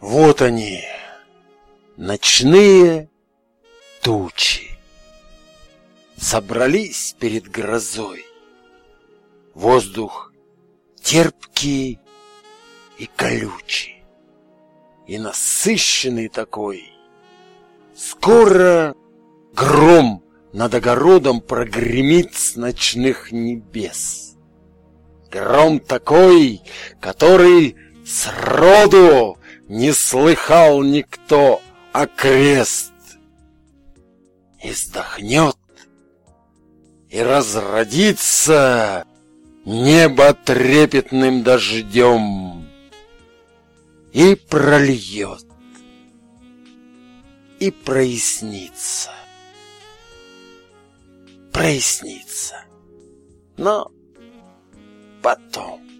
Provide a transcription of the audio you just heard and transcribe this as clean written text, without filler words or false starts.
Вот они, ночные тучи, собрались перед грозой. Воздух терпкий и колючий, и насыщенный такой. Скоро гром над огородом прогремит с ночных небес. Гром такой, который сроду не слыхал никто окрест. И вздохнет, и разродится небо трепетным дождем, и прольет, и прояснится, но потом.